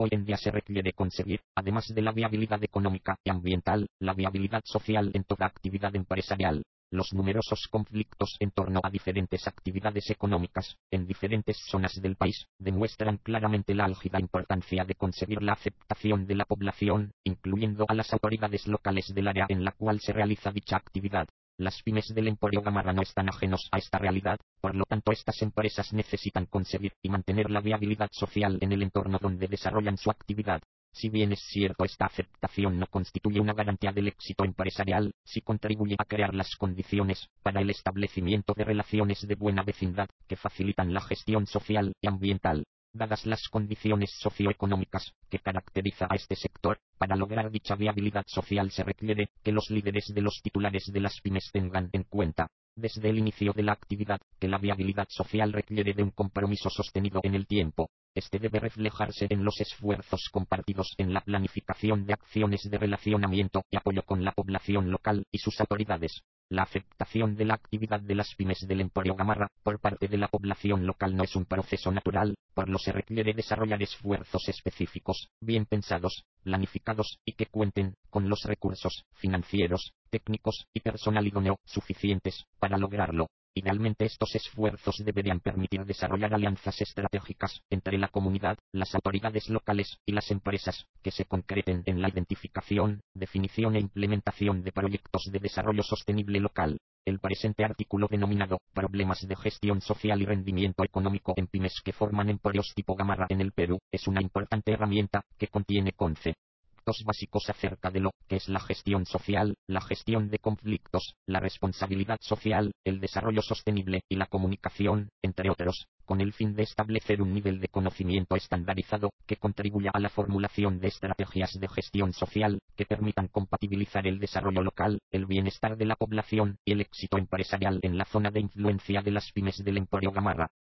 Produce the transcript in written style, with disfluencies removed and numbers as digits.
Hoy en día se requiere conseguir, además de la viabilidad económica y ambiental, la viabilidad social en toda actividad empresarial. Los numerosos conflictos en torno a diferentes actividades económicas, en diferentes zonas del país, demuestran claramente la álgida importancia de conseguir la aceptación de la población, incluyendo a las autoridades locales del área en la cual se realiza dicha actividad. Las pymes del Emporio Gamarra no están ajenos a esta realidad, por lo tanto estas empresas necesitan conseguir y mantener la viabilidad social en el entorno donde desarrollan su actividad. Si bien es cierto, esta aceptación no constituye una garantía del éxito empresarial, sí contribuye a crear las condiciones para el establecimiento de relaciones de buena vecindad que facilitan la gestión social y ambiental. Dadas las condiciones socioeconómicas que caracteriza a este sector, para lograr dicha viabilidad social se requiere que los líderes de los titulares de las pymes tengan en cuenta, desde el inicio de la actividad, que la viabilidad social requiere de un compromiso sostenido en el tiempo. Este debe reflejarse en los esfuerzos compartidos en la planificación de acciones de relacionamiento y apoyo con la población local y sus autoridades. La aceptación de la actividad de las pymes del Emporio Gamarra por parte de la población local no es un proceso natural, por lo que se requiere desarrollar esfuerzos específicos, bien pensados, planificados y que cuenten con los recursos financieros, técnicos y personal idóneo suficientes para lograrlo. Idealmente estos esfuerzos deberían permitir desarrollar alianzas estratégicas entre la comunidad, las autoridades locales y las empresas, que se concreten en la identificación, definición e implementación de proyectos de desarrollo sostenible local. El presente artículo denominado Problemas de gestión social y rendimiento económico en pymes que forman emporios tipo Gamarra en el Perú, es una importante herramienta que contiene conceptos básicos acerca de lo que es la gestión social, la gestión de conflictos, la responsabilidad social, el desarrollo sostenible y la comunicación, entre otros, con el fin de establecer un nivel de conocimiento estandarizado que contribuya a la formulación de estrategias de gestión social que permitan compatibilizar el desarrollo local, el bienestar de la población y el éxito empresarial en la zona de influencia de las pymes del Emporio Gamarra.